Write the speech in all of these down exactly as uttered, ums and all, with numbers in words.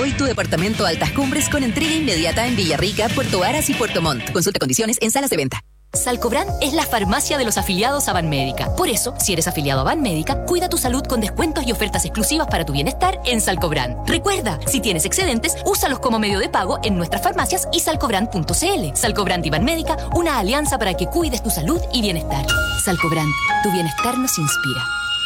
hoy tu departamento Altas Cumbres con entrega inmediata en Villarrica, Puerto Varas y Puerto Montt. Consulta condiciones en salas de venta. Salcobrand es la farmacia de los afiliados a Banmédica. Por eso, si eres afiliado a Banmédica, cuida tu salud con descuentos y ofertas exclusivas para tu bienestar en Salcobrand. Recuerda, si tienes excedentes, úsalos como medio de pago en nuestras farmacias y salcobrand punto c l. Salcobrand y Banmédica, una alianza para que cuides tu salud y bienestar. Salcobrand, tu bienestar nos inspira.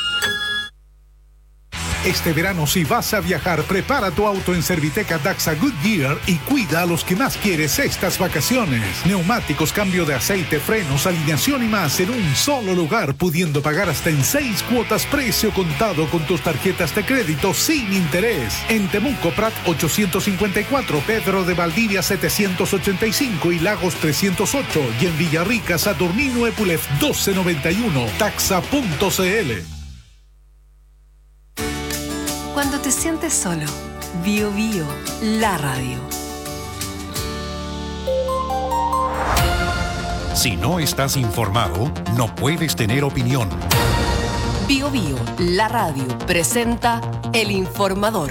Este verano, si vas a viajar, prepara tu auto en Serviteca Daxa Goodyear y cuida a los que más quieres estas vacaciones. Neumáticos, cambio de aceite, frenos, alineación y más en un solo lugar, pudiendo pagar hasta en seis cuotas precio contado con tus tarjetas de crédito sin interés. En Temuco, Prat ochocientos cincuenta y cuatro, Pedro de Valdivia setecientos ochenta y cinco y Lagos trescientos ocho. Y en Villarrica, Saturnino Epulef doce noventa y uno. Taxa punto c l. Cuando te sientes solo, Bio Bio, la radio. Si no estás informado, no puedes tener opinión. Bio Bio, la radio, presenta El Informador.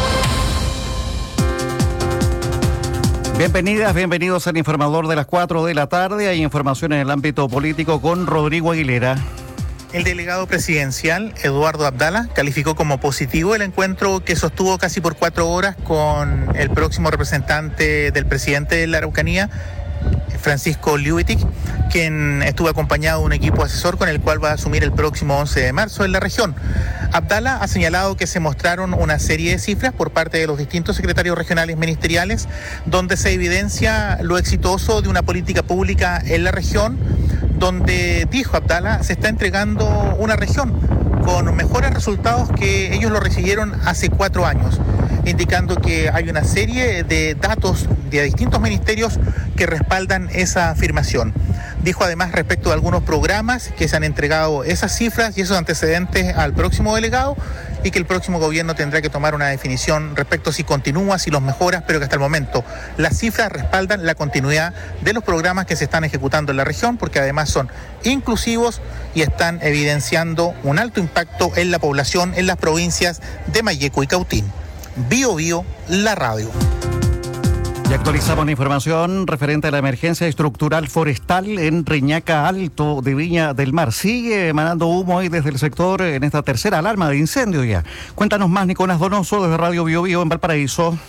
Bienvenidas, bienvenidos al Informador de las cuatro de la tarde. Hay información en el ámbito político con Rodrigo Aguilera. El delegado presidencial, Eduardo Abdala, calificó como positivo el encuentro que sostuvo casi por cuatro horas con el próximo representante del presidente de la Araucanía, Francisco Liubitic, quien estuvo acompañado de un equipo asesor con el cual va a asumir el próximo once de marzo en la región. Abdala ha señalado que se mostraron una serie de cifras por parte de los distintos secretarios regionales ministeriales, donde se evidencia lo exitoso de una política pública en la región, donde, dijo Abdala, se está entregando una región con mejores resultados que ellos lo recibieron hace cuatro años, indicando que hay una serie de datos de distintos ministerios que respaldan esa afirmación. Dijo además respecto de algunos programas que se han entregado esas cifras y esos antecedentes al próximo delegado, y que el próximo gobierno tendrá que tomar una definición respecto a si continúa, si los mejoras, pero que hasta el momento las cifras respaldan la continuidad de los programas que se están ejecutando en la región, porque además son inclusivos y están evidenciando un alto impacto en la población en las provincias de Malleco y Cautín. Bio Bio, la radio. Y actualizamos la información referente a la emergencia estructural forestal en Reñaca Alto de Viña del Mar. Sigue emanando humo ahí desde el sector en esta tercera alarma de incendio ya. Cuéntanos más, Nicolás Donoso, desde Radio Bio Bio en Valparaíso.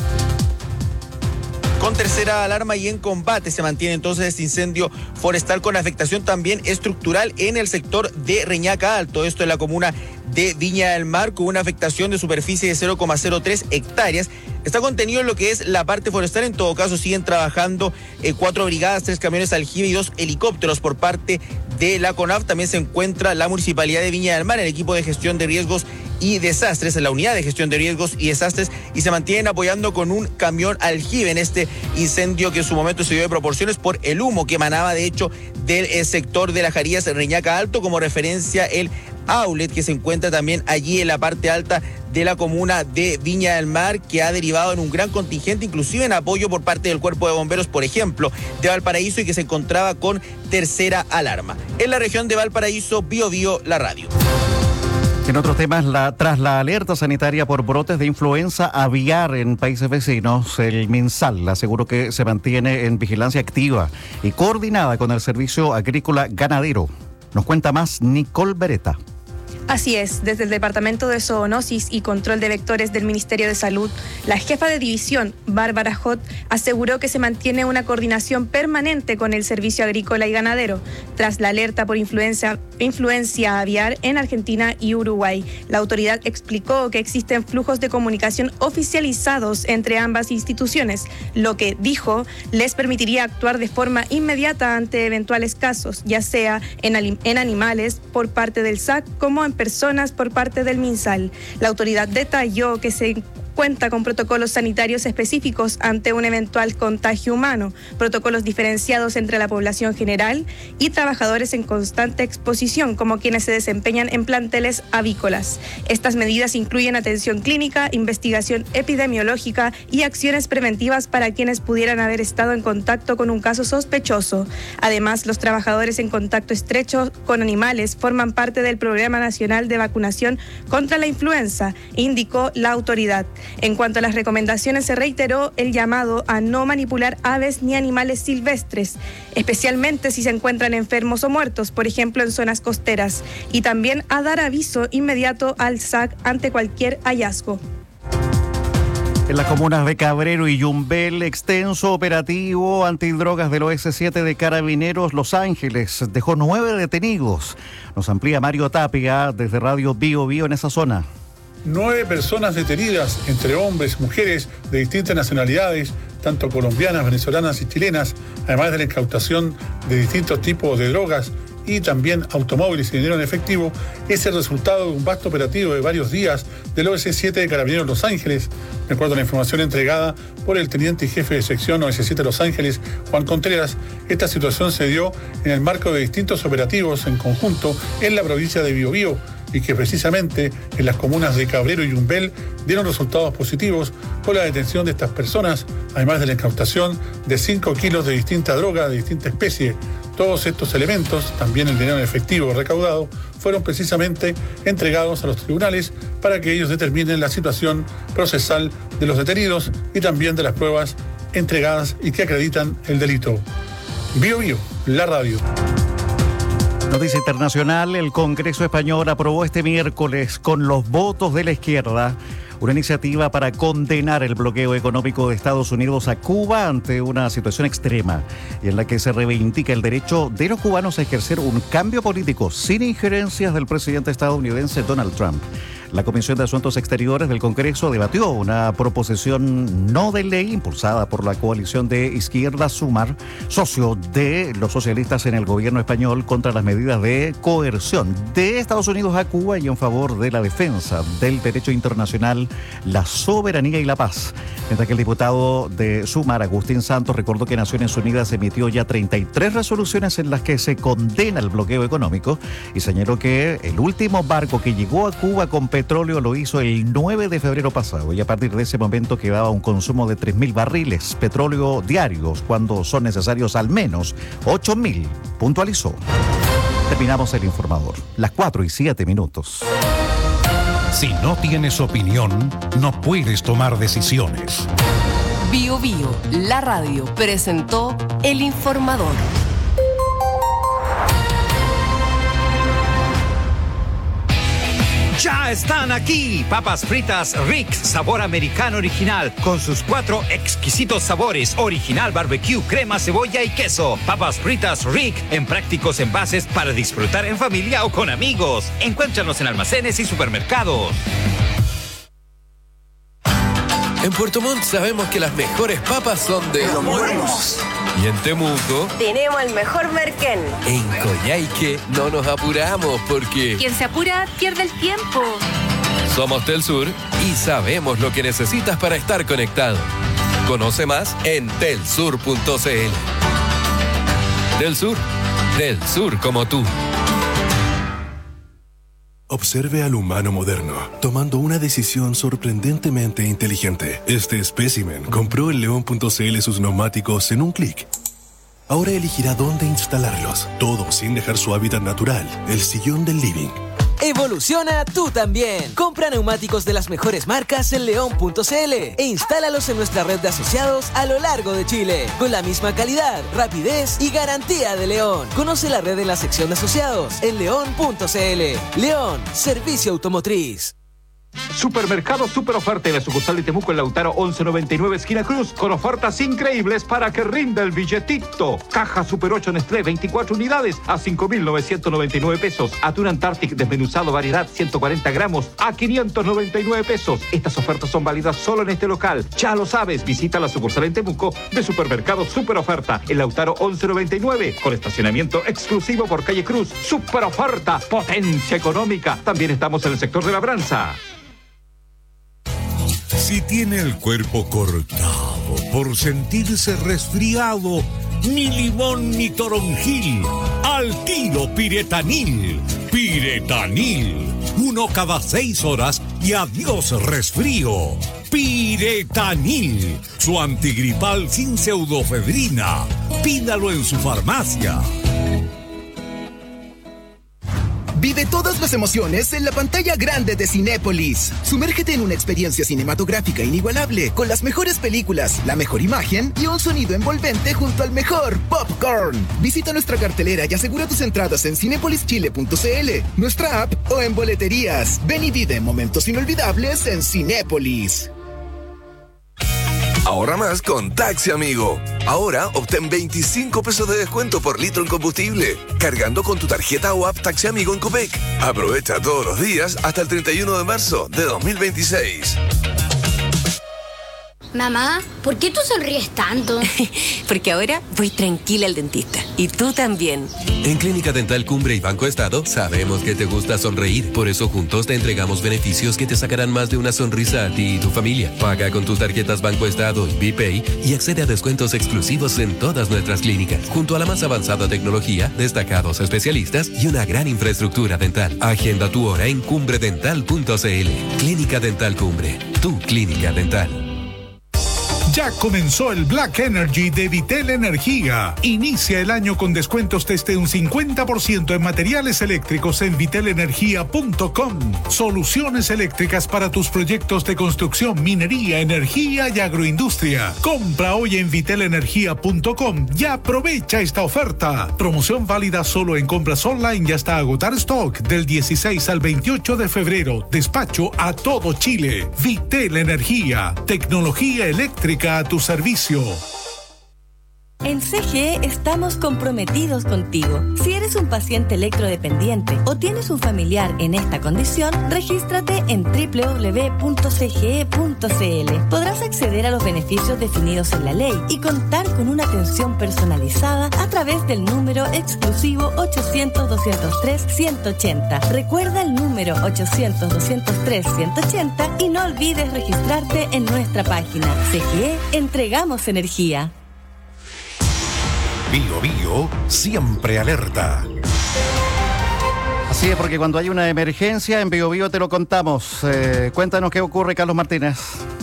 Con tercera alarma y en combate se mantiene entonces este incendio forestal con afectación también estructural en el sector de Reñaca Alto. Esto en la comuna de Viña del Mar, con una afectación de superficie de cero coma cero tres hectáreas. Está contenido en lo que es la parte forestal. En todo caso, siguen trabajando eh, cuatro brigadas, tres camiones aljibe y dos helicópteros por parte de la CONAF. También se encuentra la Municipalidad de Viña del Mar, el equipo de gestión de riesgos y desastres, en la unidad de gestión de riesgos y desastres, y se mantienen apoyando con un camión aljibe en este incendio que en su momento se dio de proporciones por el humo que emanaba de hecho del eh, sector de las Jarías Reñaca Alto. Como referencia, el outlet que se encuentra también allí en la parte alta de la comuna de Viña del Mar, que ha derivado en un gran contingente, inclusive en apoyo por parte del Cuerpo de Bomberos, por ejemplo, de Valparaíso, y que se encontraba con tercera alarma. En la región de Valparaíso, Bio Bio, la radio. En otros temas, la, tras la alerta sanitaria por brotes de influenza aviar en países vecinos, el MinSal aseguró que se mantiene en vigilancia activa y coordinada con el Servicio Agrícola Ganadero. Nos cuenta más Nicole Beretta. Así es, desde el Departamento de Zoonosis y Control de Vectores del Ministerio de Salud, la jefa de división, Bárbara Hot, aseguró que se mantiene una coordinación permanente con el Servicio Agrícola y Ganadero, tras la alerta por influencia, influencia aviar en Argentina y Uruguay. La autoridad explicó que existen flujos de comunicación oficializados entre ambas instituciones, lo que, dijo, les permitiría actuar de forma inmediata ante eventuales casos, ya sea en, en animales por parte del S A C como en personas por parte del MinSal. La autoridad detalló que se cuenta con protocolos sanitarios específicos ante un eventual contagio humano, protocolos diferenciados entre la población general y trabajadores en constante exposición, como quienes se desempeñan en planteles avícolas. Estas medidas incluyen atención clínica, investigación epidemiológica y acciones preventivas para quienes pudieran haber estado en contacto con un caso sospechoso. Además, los trabajadores en contacto estrecho con animales forman parte del Programa Nacional de Vacunación contra la Influenza, indicó la autoridad. En cuanto a las recomendaciones, se reiteró el llamado a no manipular aves ni animales silvestres, especialmente si se encuentran enfermos o muertos, por ejemplo en zonas costeras, y también a dar aviso inmediato al S A C ante cualquier hallazgo. En las comunas de Cabrero y Yumbel, extenso operativo antidrogas del O S siete de Carabineros Los Ángeles dejó nueve detenidos. Nos amplía Mario Tapia desde Radio Bio Bio en esa zona. Nueve personas detenidas, entre hombres, mujeres de distintas nacionalidades, tanto colombianas, venezolanas y chilenas, además de la incautación de distintos tipos de drogas y también automóviles y dinero en efectivo, es el resultado de un vasto operativo de varios días del O S siete de Carabineros Los Ángeles. De acuerdo a la información entregada por el teniente y jefe de sección O S siete Los Ángeles, Juan Contreras, esta situación se dio en el marco de distintos operativos en conjunto en la provincia de Biobío, y que precisamente en las comunas de Cabrero y Yumbel dieron resultados positivos con la detención de estas personas, además de la incautación de cinco kilos de distinta droga de distinta especie. Todos estos elementos, también el dinero en efectivo recaudado, fueron precisamente entregados a los tribunales para que ellos determinen la situación procesal de los detenidos y también de las pruebas entregadas y que acreditan el delito. Bio Bio, la radio. Noticia internacional, el Congreso español aprobó este miércoles con los votos de la izquierda una iniciativa para condenar el bloqueo económico de Estados Unidos a Cuba ante una situación extrema y en la que se reivindica el derecho de los cubanos a ejercer un cambio político sin injerencias del presidente estadounidense Donald Trump. La Comisión de Asuntos Exteriores del Congreso debatió una proposición no de ley impulsada por la coalición de izquierda Sumar, socio de los socialistas en el gobierno español, contra las medidas de coerción de Estados Unidos a Cuba y en favor de la defensa del derecho internacional, la soberanía y la paz. Mientras que el diputado de Sumar, Agustín Santos, recordó que Naciones Unidas emitió ya treinta y tres resoluciones en las que se condena el bloqueo económico y señaló que el último barco que llegó a Cuba con petróleo lo hizo el nueve de febrero pasado y a partir de ese momento quedaba un consumo de tres mil barriles petróleo diarios cuando son necesarios al menos ocho mil, puntualizó. Terminamos el informador, las cuatro y siete minutos. Si no tienes opinión, no puedes tomar decisiones. Bio Bio, la radio, presentó El Informador. Ya están aquí, papas fritas Rick, sabor americano original, con sus cuatro exquisitos sabores, original, barbecue, crema, cebolla y queso. Papas fritas Rick, en prácticos envases para disfrutar en familia o con amigos. Encuéntranos en almacenes y supermercados. En Puerto Montt sabemos que las mejores papas son de Los Buenos. Y en Temuco tenemos el mejor merquén. En Coyhaique no nos apuramos porque quien se apura pierde el tiempo. Somos Telsur y sabemos lo que necesitas para estar conectado. Conoce más en telsur punto c l. Telsur, del sur como tú. Observe al humano moderno, tomando una decisión sorprendentemente inteligente. Este espécimen compró en león punto c l sus neumáticos en un clic. Ahora elegirá dónde instalarlos, todo sin dejar su hábitat natural, el sillón del living. Evoluciona tú también. Compra neumáticos de las mejores marcas en león punto c l e instálalos en nuestra red de asociados a lo largo de Chile, con la misma calidad, rapidez y garantía de León. Conoce la red en la sección de asociados en león punto c l. León, servicio automotriz. Supermercado Super Oferta en la sucursal de Temuco en Lautaro once noventa y nueve esquina Cruz, con ofertas increíbles para que rinda el billetito. Caja Super ocho Nestlé, veinticuatro unidades a cinco mil novecientos noventa y nueve pesos. Atún Antarctic desmenuzado variedad ciento cuarenta gramos a quinientos noventa y nueve pesos. Estas ofertas son válidas solo en este local. Ya lo sabes, visita la sucursal en Temuco de Supermercado Super Oferta en Lautaro once noventa y nueve, con estacionamiento exclusivo por calle Cruz. Super Oferta, potencia económica. También estamos en el sector de labranza. Si tiene el cuerpo cortado por sentirse resfriado, ni limón ni toronjil, al tiro Piretanil. Piretanil, uno cada seis horas y adiós resfrío. Piretanil, su antigripal sin pseudofedrina. Pídalo en su farmacia. Vive todas las emociones en la pantalla grande de Cinépolis. Sumérgete en una experiencia cinematográfica inigualable con las mejores películas, la mejor imagen y un sonido envolvente junto al mejor popcorn. Visita nuestra cartelera y asegura tus entradas en cinépolis chile punto c l, nuestra app o en boleterías. Ven y vive momentos inolvidables en Cinépolis. Ahorra más con Taxi Amigo. Ahora obtén veinticinco pesos de descuento por litro en combustible, cargando con tu tarjeta o app Taxi Amigo en Copec. Aprovecha todos los días hasta el treinta y uno de marzo de dos mil veintiséis. Mamá, ¿por qué tú sonríes tanto? Porque ahora voy tranquila al dentista. Y tú también. En Clínica Dental Cumbre y Banco Estado sabemos que te gusta sonreír. Por eso juntos te entregamos beneficios que te sacarán más de una sonrisa a ti y tu familia. Paga con tus tarjetas Banco Estado y BPay y accede a descuentos exclusivos en todas nuestras clínicas. Junto a la más avanzada tecnología, destacados especialistas y una gran infraestructura dental. Agenda tu hora en cumbre dental punto c l. Clínica Dental Cumbre. Tu clínica dental. Ya comenzó el Black Energy de Vitel Energía. Inicia el año con descuentos desde un cincuenta por ciento en materiales eléctricos en vitel energía punto com. Soluciones eléctricas para tus proyectos de construcción, minería, energía y agroindustria. Compra hoy en vitel energía punto com y aprovecha esta oferta. Promoción válida solo en compras online y hasta agotar stock del dieciséis al veintiocho de febrero. Despacho a todo Chile. Vitel Energía. Tecnología eléctrica a tu servicio. En C G E estamos comprometidos contigo. Si eres un paciente electrodependiente o tienes un familiar en esta condición, regístrate en doble u doble u doble u punto c g e punto c l. Podrás acceder a los beneficios definidos en la ley y contar con una atención personalizada a través del número exclusivo ochocientos, doscientos tres, ciento ochenta. Recuerda el número ochocientos, doscientos tres, ciento ochenta y no olvides registrarte en nuestra página. C G E, entregamos energía. Bio Bio, siempre alerta. Así es, porque cuando hay una emergencia en Bio Bio te lo contamos. Eh, cuéntanos qué ocurre, Carlos Martínez.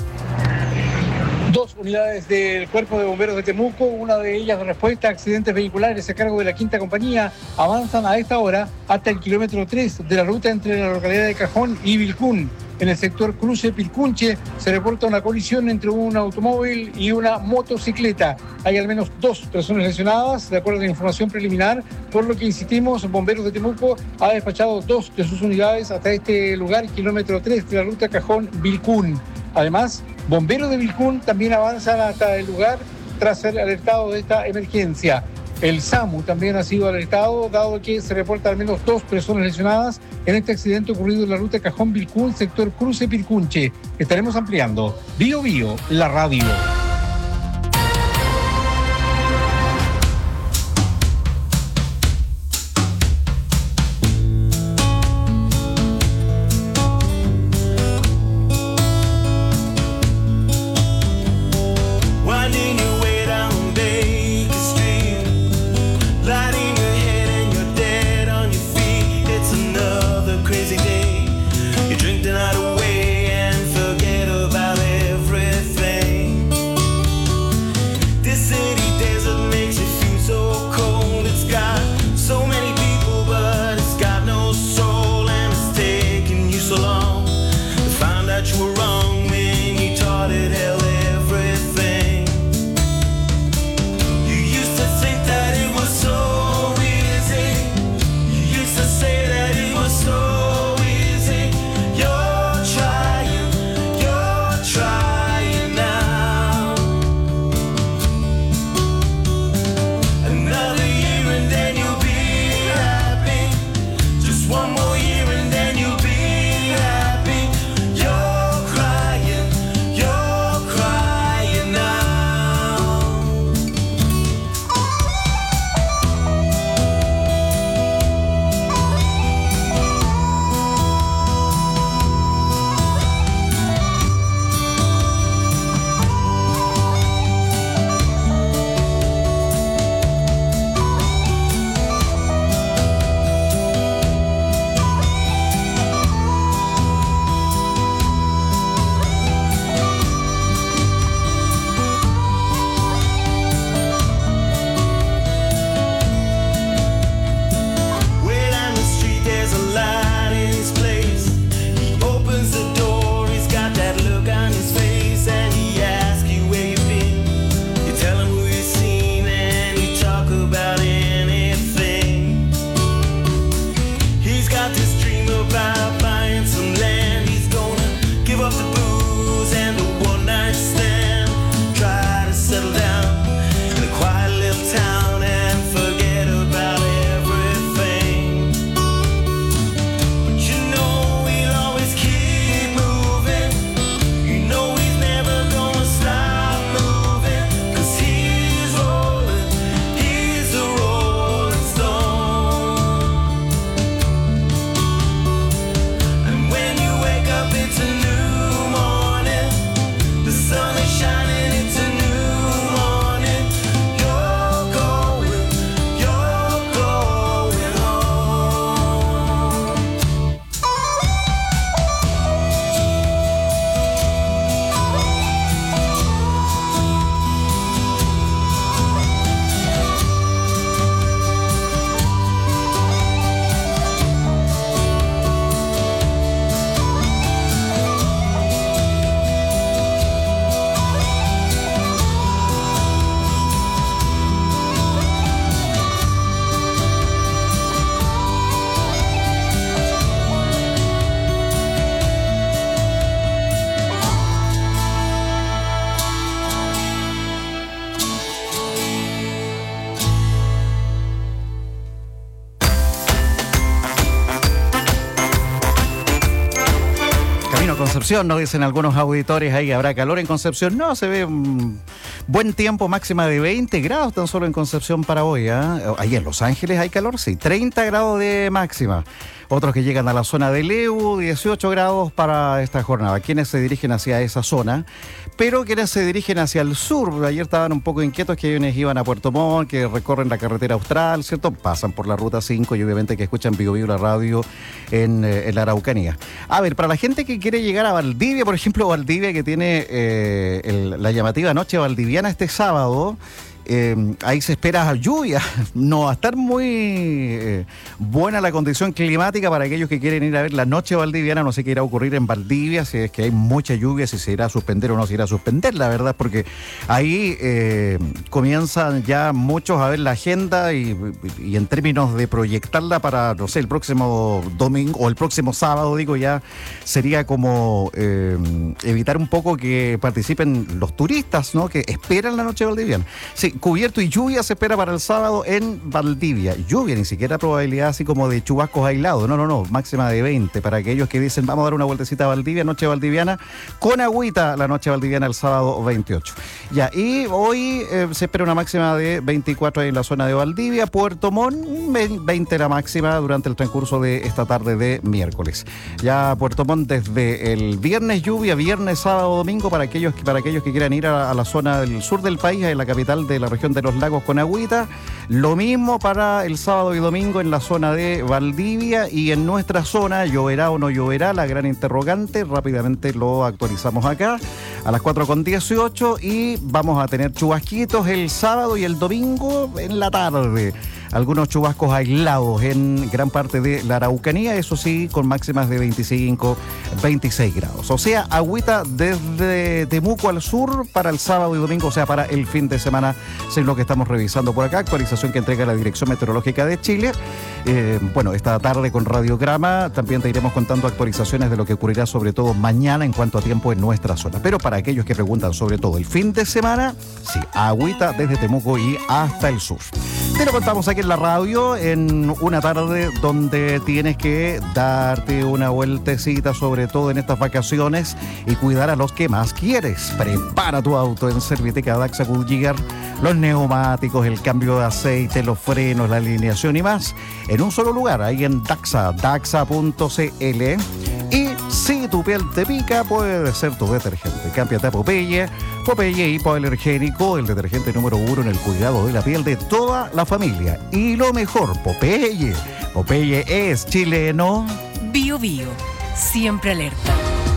Dos unidades del Cuerpo de Bomberos de Temuco, una de ellas de respuesta a accidentes vehiculares a cargo de la Quinta Compañía, avanzan a esta hora hasta el kilómetro tres de la ruta entre la localidad de Cajón y Vilcún. En el sector Cruce Pilcunche se reporta una colisión entre un automóvil y una motocicleta. Hay al menos dos personas lesionadas, de acuerdo a la información preliminar, por lo que insistimos, Bomberos de Temuco ha despachado dos de sus unidades hasta este lugar, kilómetro tres de la ruta Cajón-Vilcún. Además, Bomberos de Vilcún también avanzan hasta el lugar tras ser alertado de esta emergencia. El SAMU también ha sido alertado, dado que se reporta al menos dos personas lesionadas en este accidente ocurrido en la ruta Cajón-Vilcún, sector Cruce Pircunche. Estaremos ampliando. Bio Bio, la radio. Drink the night away and forget about everything. Concepción, nos dicen algunos auditores ahí, ¿habrá calor en Concepción? No, se ve un buen tiempo, máxima de veinte grados tan solo en Concepción para hoy. ¿eh? Ahí en Los Ángeles hay calor, sí, treinta grados de máxima. Otros que llegan a la zona de Leu, dieciocho grados para esta jornada. Quienes se dirigen hacia esa zona, pero quienes se dirigen hacia el sur, ayer estaban un poco inquietos que quienes iban a Puerto Montt, que recorren la carretera austral, ¿cierto? Pasan por la ruta cinco y obviamente que escuchan Vivo Vivo la radio en, en la Araucanía. A ver, para la gente que quiere llegar a Valdivia, por ejemplo, Valdivia que tiene eh, el, la llamativa noche valdiviana este sábado, Eh, ahí se espera lluvia. No va a estar muy eh, buena la condición climática para aquellos que quieren ir a ver la noche valdiviana. No sé qué irá a ocurrir en Valdivia, si es que hay mucha lluvia, si se irá a suspender o no se irá a suspender, la verdad, porque ahí eh, comienzan ya muchos a ver la agenda y, y en términos de proyectarla para, no sé, el próximo domingo o el próximo sábado, digo, ya sería como eh, evitar un poco que participen los turistas, ¿no? Que esperan la noche valdiviana. Sí, cubierto y lluvia se espera para el sábado en Valdivia. Lluvia, ni siquiera probabilidad así como de chubascos aislados. No, no, no, máxima de veinte. Para aquellos que dicen, vamos a dar una vueltecita a Valdivia, noche valdiviana, con agüita la noche valdiviana el sábado veintiocho. Ya, y hoy eh, se espera una máxima de veinticuatro ahí en la zona de Valdivia. Puerto Montt, veinte la máxima durante el transcurso de esta tarde de miércoles. Ya Puerto Montt desde el viernes lluvia, viernes, sábado, domingo, para aquellos, para aquellos que quieran ir a, a la zona del sur del país, en la capital de la región de los lagos con agüita. Lo mismo para el sábado y domingo en la zona de Valdivia, y en nuestra zona, ¿lloverá o no lloverá? La gran interrogante. Rápidamente lo actualizamos acá a las cuatro con dieciocho, y vamos a tener chubasquitos el sábado y el domingo en la tarde. Algunos chubascos aislados en gran parte de la Araucanía, eso sí, con máximas de veinticinco, veintiséis grados. O sea, agüita desde Temuco al sur para el sábado y domingo, o sea, para el fin de semana, es lo que estamos revisando por acá. Actualización que entrega la Dirección Meteorológica de Chile. Eh, bueno, esta tarde con Radiograma también te iremos contando actualizaciones de lo que ocurrirá sobre todo mañana en cuanto a tiempo en nuestra zona. Pero para aquellos que preguntan sobre todo el fin de semana, sí, agüita desde Temuco y hasta el sur. Te lo contamos aquí en la radio en una tarde donde tienes que darte una vueltecita, sobre todo en estas vacaciones, y cuidar a los que más quieres. Prepara tu auto en Serviteca Daxa Goodyear, los neumáticos, el cambio de aceite, los frenos, la alineación y más en un solo lugar, ahí en Daxa, daxa punto c l. Y si tu piel te pica, puede ser tu detergente. Cámbiate a Popeye. Popeye hipoalergénico, el detergente número uno en el cuidado de la piel de toda la familia. Y lo mejor, Popeye. Popeye es chileno. Bio Bio, siempre alerta.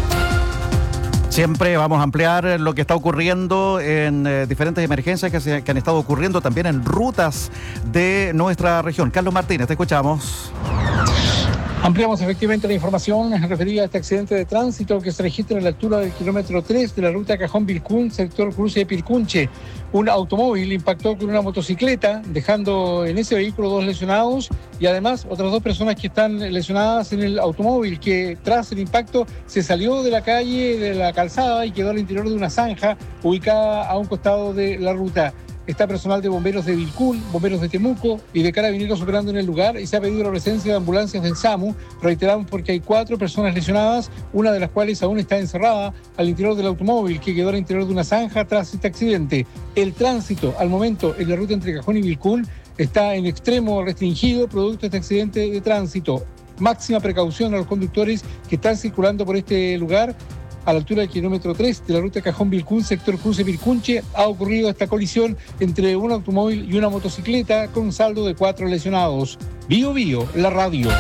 Siempre vamos a ampliar lo que está ocurriendo en eh, diferentes emergencias que, se, que han estado ocurriendo también en rutas de nuestra región. Carlos Martínez, te escuchamos. Ampliamos efectivamente la información referida a este accidente de tránsito que se registra en la altura del kilómetro tres de la ruta Cajón-Vilcún, sector cruce de Pircunche. Un automóvil impactó con una motocicleta, dejando en ese vehículo dos lesionados y además otras dos personas que están lesionadas en el automóvil, que tras el impacto se salió de la calle, de la calzada, y quedó al interior de una zanja ubicada a un costado de la ruta. Está personal de bomberos de Vilcún, bomberos de Temuco y de Carabineros operando en el lugar, y se ha pedido la presencia de ambulancias del SAMU. Reiteramos porque hay cuatro personas lesionadas, una de las cuales aún está encerrada al interior del automóvil, que quedó al interior de una zanja tras este accidente. El tránsito al momento en la ruta entre Cajón y Vilcún está en extremo restringido producto de este accidente de tránsito. Máxima precaución a los conductores que están circulando por este lugar. A la altura del kilómetro tres de la ruta Cajón-Vilcún, sector cruce Pircunche, ha ocurrido esta colisión entre un automóvil y una motocicleta con un saldo de cuatro lesionados. Bio Bio, la radio.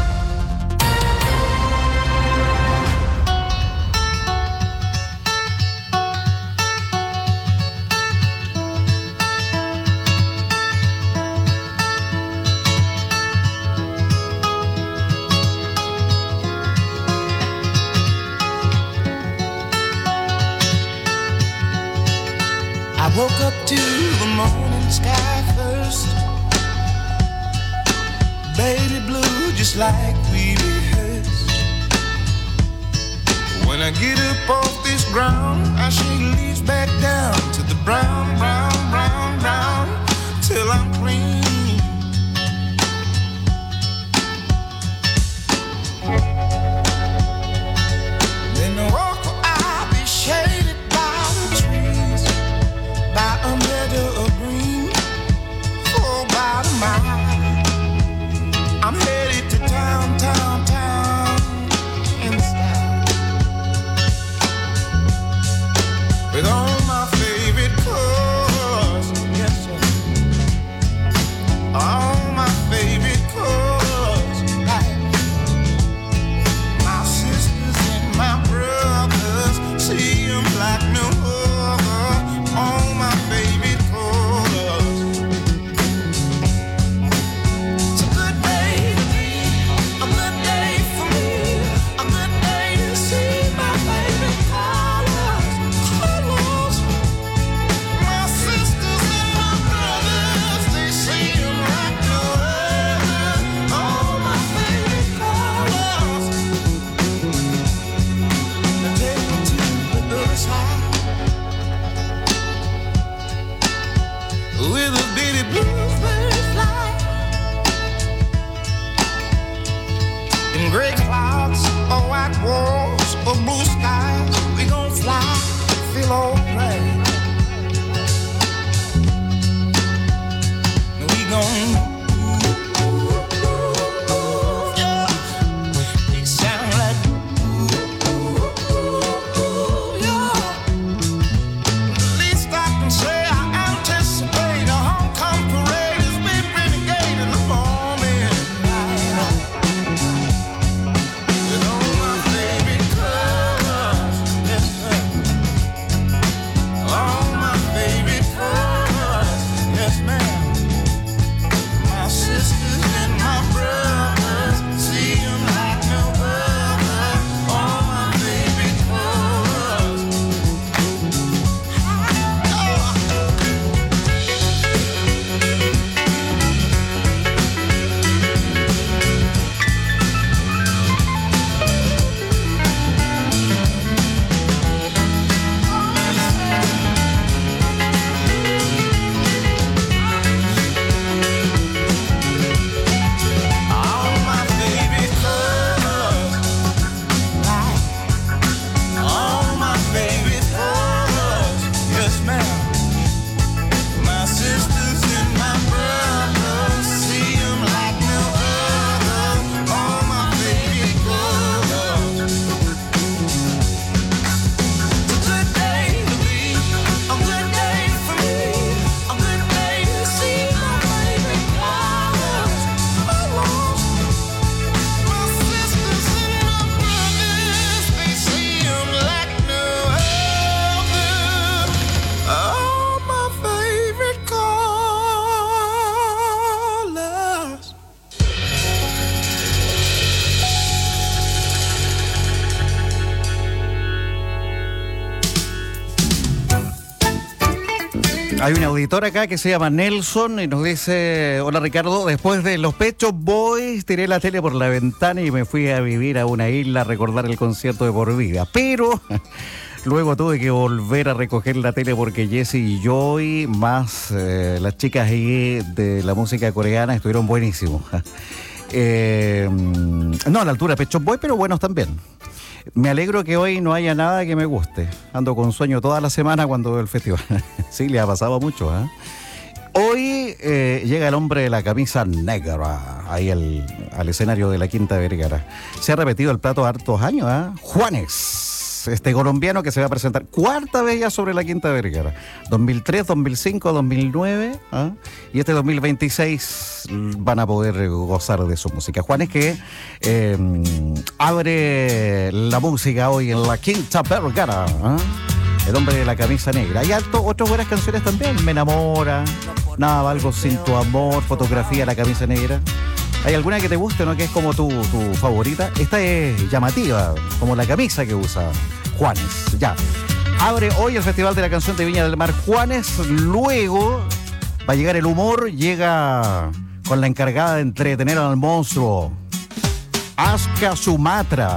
Woke up to the morning sky first, baby blue just like we rehearsed. When I get up off this ground, I shake leaves back down to the brown, brown, brown, brown, till I'm clean. Then I walk Hay un auditor acá que se llama Nelson y nos dice: hola Ricardo, después de los Pet Shop Boys tiré la tele por la ventana y me fui a vivir a una isla a recordar el concierto de por vida. Pero luego tuve que volver a recoger la tele porque Jesse y Joy, más eh, las chicas ahí de la música coreana, estuvieron buenísimos. eh, no a la altura de Pet Shop Boys, pero buenos también. Me alegro que hoy no haya nada que me guste. Ando con sueño toda la semana cuando veo el festival. Sí, le ha pasado mucho, ¿eh? Hoy eh, llega el hombre de la camisa negra ahí al, al escenario de la Quinta Vergara. Se ha repetido el plato hartos años, ¿eh? Juanes, este colombiano que se va a presentar cuarta vez ya sobre la Quinta Vergara. dos mil tres, dos mil cinco, dos mil nueve, ¿eh? Y este dos mil veintiséis van a poder gozar de su música. Juanes que eh, abre la música hoy en la Quinta Vergara, ¿eh? El hombre de la camisa negra. Hay alto, otras buenas canciones también. Me enamora, nada valgo sin tu amor, fotografía, la camisa negra. ¿Hay alguna que te guste, no? Que es como tu, tu favorita. Esta es llamativa, como la camisa que usa Juanes. Ya. Abre hoy el Festival de la Canción de Viña del Mar Juanes. Luego va a llegar el humor. Llega con la encargada de entretener al monstruo, Aska Sumatra.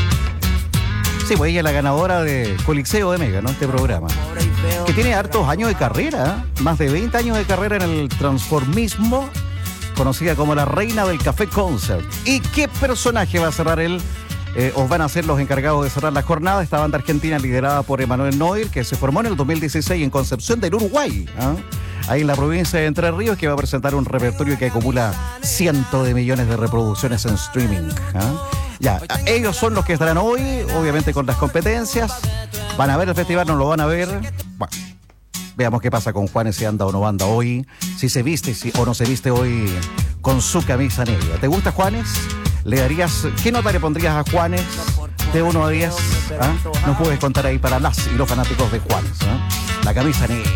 Sí, pues ella es la ganadora de Coliseo de Mega, ¿no? Este programa. Que tiene hartos años de carrera, ¿eh? Más de veinte años de carrera en el transformismo, conocida como la reina del Café Concert. ¿Y qué personaje va a cerrar él? Eh, o van a ser los encargados de cerrar la jornada. Esta banda argentina liderada por Emanuel Noir, que se formó en el dos mil dieciséis en Concepción del Uruguay, ¿eh? Ahí en la provincia de Entre Ríos, que va a presentar un repertorio que acumula cientos de millones de reproducciones en streaming, ¿eh? Ya, ellos son los que estarán hoy, obviamente con las competencias. Van a ver el festival, no lo van a ver. Bueno, veamos qué pasa con Juanes, si anda o no anda hoy, si se viste si, o no se viste hoy con su camisa negra. ¿Te gusta Juanes? ¿Le darías, qué nota le pondrías a Juanes de uno a diez? ¿Eh? Nos puedes contar ahí para las y los fanáticos de Juanes, ¿eh? La camisa negra.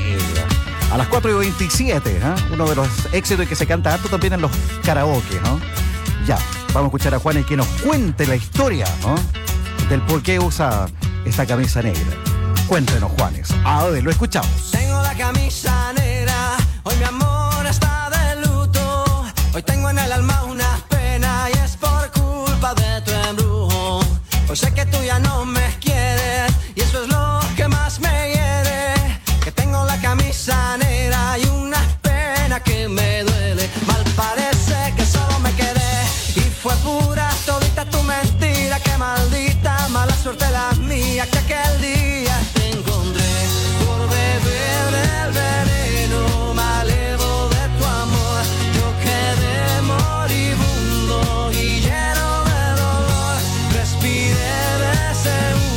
A las cuatro y veintisiete, ¿eh? Uno de los éxitos que se canta harto también en los karaoke, ¿no? Ya, vamos a escuchar a Juanes que nos cuente la historia, ¿no? Del por qué usa esta camisa negra. Cuéntenos, Juanes. A ver, lo escuchamos. Tengo la camisa negra, hoy mi amor está de luto. Hoy tengo en el alma una pena y es por culpa de tu embrujo. Hoy sé que tú ya no me quieres y eso es lo que más me hiere. Que tengo la camisa negra y una pena que me duele. Mal parece que solo me quedé y fue pura todita tu mentira. Que maldita mala suerte la mía que aquel día te encontré por beber del veneno malevo de tu amor. Yo quedé moribundo y lleno de dolor. Respiré de ese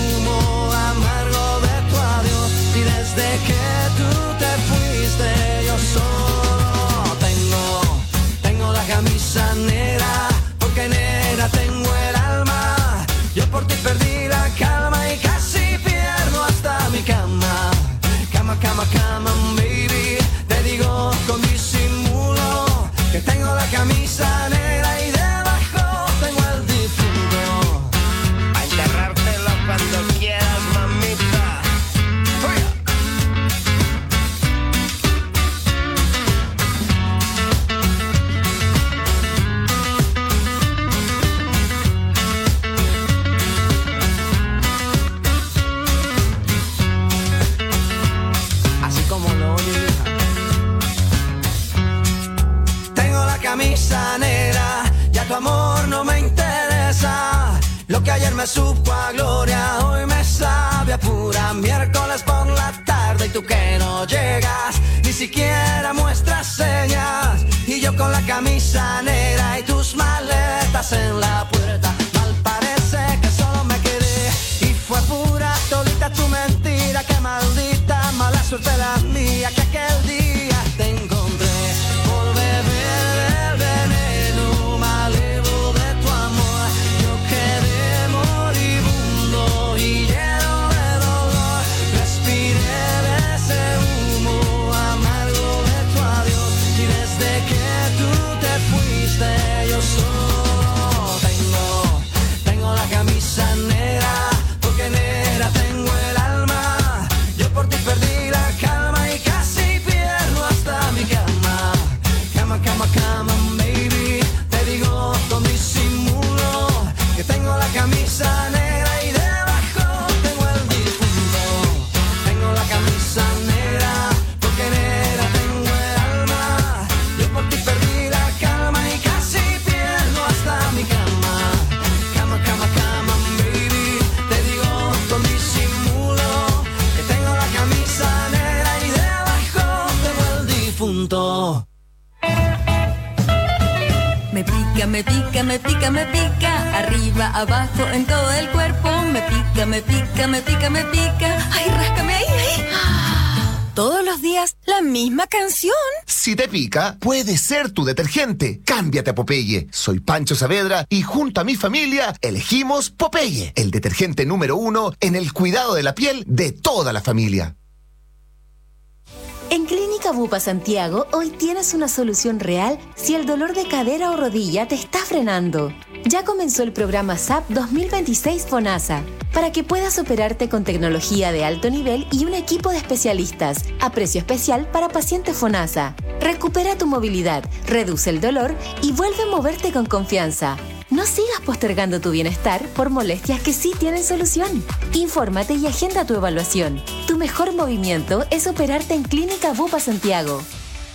humo amargo de tu adiós y desde que tú te fuiste yo solo tengo, tengo la camisa negra. Porque negra tengo el alma. Yo por ti perdí la calma y casi pierdo hasta mi cama. Cama, cama, cama, baby. Te digo con disimulo que tengo la camisa negra y debajo tengo el difunto. A enterrártelo cuando quieras, mamita. Camisa negra, ya tu amor no me interesa. Lo que ayer me supo a gloria, hoy me sabe a pura miércoles por la tarde. Y tú que no llegas, ni siquiera muestras señas. Y yo con la camisa negra y tus maletas en la puerta. Mal parece que solo me quedé y fue pura todita tu mentira. Que maldita mala suerte la mía que aquel día te encontré por beber del veneno malevo de tu amor. Yo quedé moribundo y lleno de dolor. Respiré de ese humo amargo de tu adiós y desde que tú te fuiste yo solo tengo, tengo la camisa negra. Porque negra tengo el alma. Yo por ti perdí la calma y punto. Me pica, me pica, me pica, me pica. Arriba, abajo, en todo el cuerpo. Me pica, me pica, me pica, me pica. Ay, ráscame ahí, ahí. Todos los días, la misma canción. Si te pica, puede ser tu detergente. Cámbiate a Popeye. Soy Pancho Saavedra y junto a mi familia elegimos Popeye, el detergente número uno en el cuidado de la piel de toda la familia. En Clínica Bupa Santiago, hoy tienes una solución real si el dolor de cadera o rodilla te está frenando. Ya comenzó el programa S A P dos mil veintiséis FONASA, para que puedas operarte con tecnología de alto nivel y un equipo de especialistas, a precio especial para pacientes FONASA. Recupera tu movilidad, reduce el dolor y vuelve a moverte con confianza. No sigas postergando tu bienestar por molestias que sí tienen solución. Infórmate y agenda tu evaluación. Tu mejor movimiento es operarte en Clínica Bupa Santiago.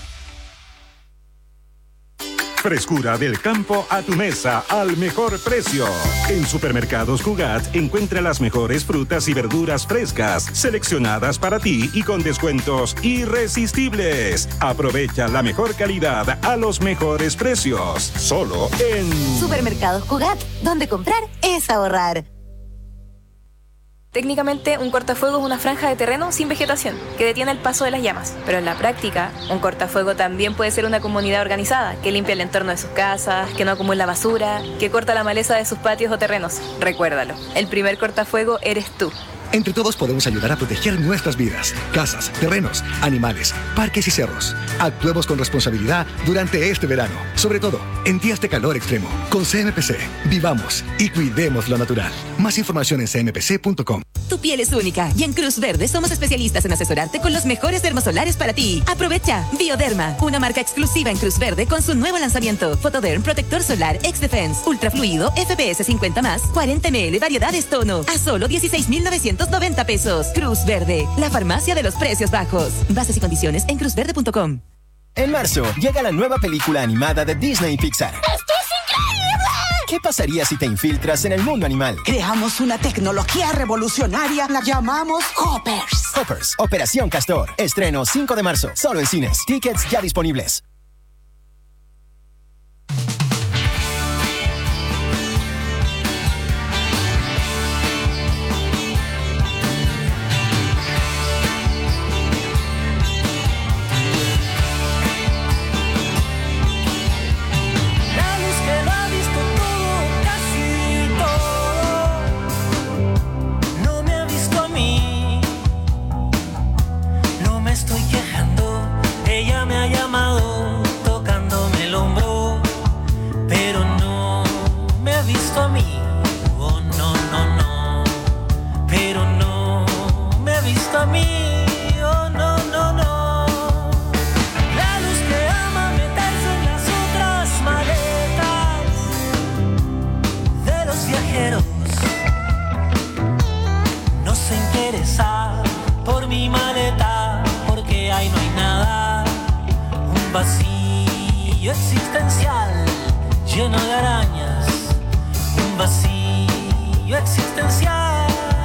Frescura del campo a tu mesa al mejor precio. En Supermercados Cugat encuentra las mejores frutas y verduras frescas, seleccionadas para ti y con descuentos irresistibles. Aprovecha la mejor calidad a los mejores precios. Solo en Supermercados Cugat, donde comprar es ahorrar. Técnicamente, un cortafuego es una franja de terreno sin vegetación que detiene el paso de las llamas. Pero en la práctica, un cortafuego también puede ser una comunidad organizada que limpia el entorno de sus casas, que no acumula basura, que corta la maleza de sus patios o terrenos. Recuérdalo, el primer cortafuego eres tú. Entre todos podemos ayudar a proteger nuestras vidas, casas, terrenos, animales, parques y cerros. Actuemos con responsabilidad durante este verano, sobre todo en días de calor extremo. Con C M P C, vivamos y cuidemos lo natural. Más información en c m p c punto com. Tu piel es única y en Cruz Verde somos especialistas en asesorarte con los mejores dermosolares para ti. Aprovecha Bioderma, una marca exclusiva en Cruz Verde con su nuevo lanzamiento. Photoderm Protector Solar X-Defense, Ultra Fluido F P S cincuenta más, cuarenta mililitros, variedades tono, a solo dieciséis mil novecientos noventa pesos. Cruz Verde, la farmacia de los precios bajos. Bases y condiciones en cruz verde punto com. En marzo llega la nueva película animada de Disney y Pixar. ¡Esto es increíble! ¿Qué pasaría si te infiltras en el mundo animal? Creamos una tecnología revolucionaria, la llamamos Hoppers. Hoppers, Operación Castor. Estreno cinco de marzo, solo en cines. Tickets ya disponibles. vacío existencial lleno de arañas, un vacío existencial.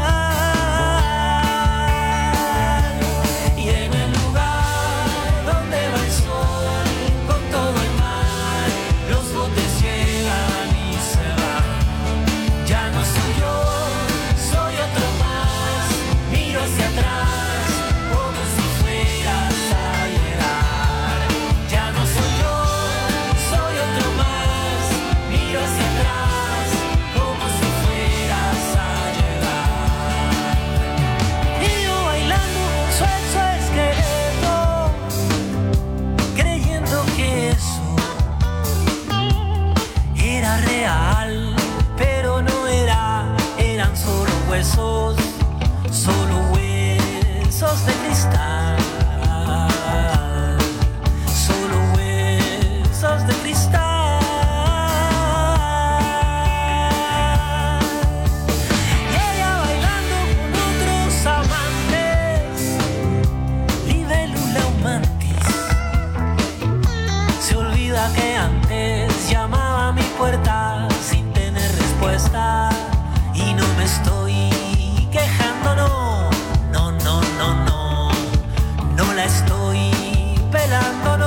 Y en el lugar donde va el sol con todo el mar, los botes llegan y se van. Ya no soy yo, soy otro más, miro hacia atrás como si fueras a llegar. Ya no soy yo, soy otro más, miro hacia atrás como si fueras a llegar. Y yo bailando con su exoesqueleto, creyendo que eso era real, pero no era, eran solo huesos, solo huesos de cristal, solo huesos de cristal. Y ella bailando con otros amantes, libélula o mantis, se olvida que antes llamaba a mi puerta sin tener respuesta. Y no me estoy quejando, no, no, no, no, no, no la estoy pelando,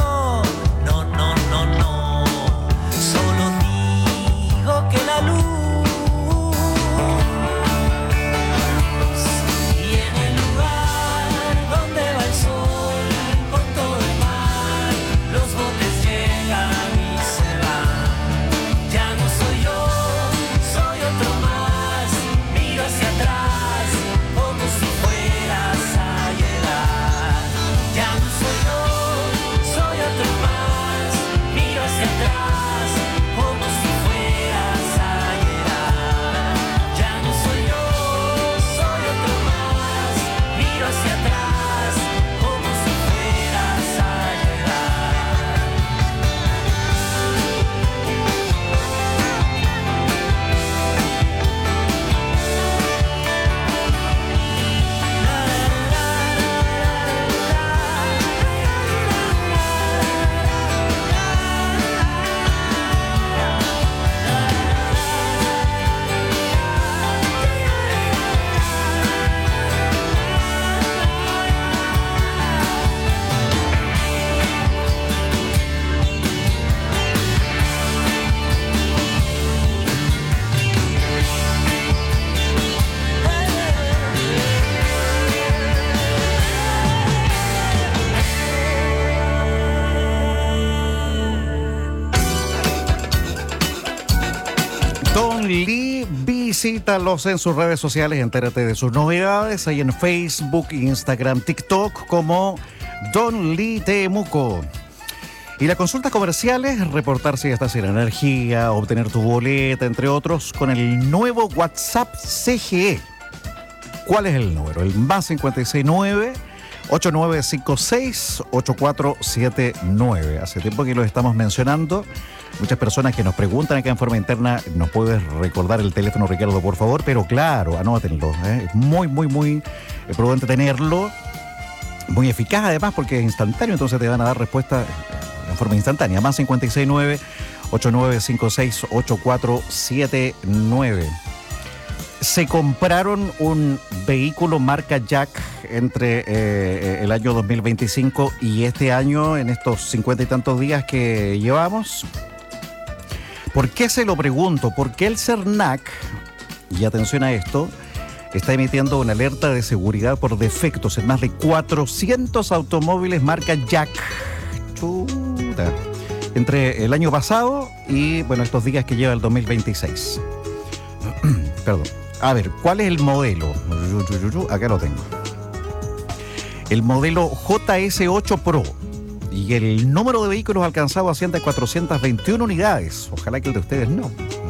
Visítalos en sus redes sociales, entérate de sus novedades, ahí en Facebook, Instagram, TikTok, como Don Lee Temuco. Y las consultas comerciales, reportar si estás sin energía, obtener tu boleta, entre otros, con el nuevo WhatsApp C G E. ¿Cuál es el número? El más cincuenta y seis nueve, ocho nueve cinco seis, ocho cuatro siete nueve. Hace tiempo que lo estamos mencionando. Muchas personas que nos preguntan acá en forma interna, ¿nos puedes recordar el teléfono, Ricardo, por favor? Pero claro, anótenlo. ¿eh? Es muy, muy, muy prudente tenerlo. Muy eficaz además porque es instantáneo, entonces te van a dar respuesta en forma instantánea. Más cincuenta y seis nueve, ocho nueve cinco seis, ocho cuatro siete nueve. Se compraron un vehículo marca Jack entre eh, el año dos mil veinticinco y este año, en estos cincuenta y tantos días que llevamos. ¿Por qué se lo pregunto? Porque el CERNAC, y atención a esto, está emitiendo una alerta de seguridad por defectos en más de cuatrocientos automóviles marca Jack. Chuta. Entre el año pasado y, bueno, estos días que lleva el dos mil veintiséis. Perdón. A ver, ¿cuál es el modelo? Acá lo tengo. El modelo J S ocho Pro. Y el número de vehículos alcanzado asciende a cuatrocientas veintiuna unidades. Ojalá que el de ustedes no.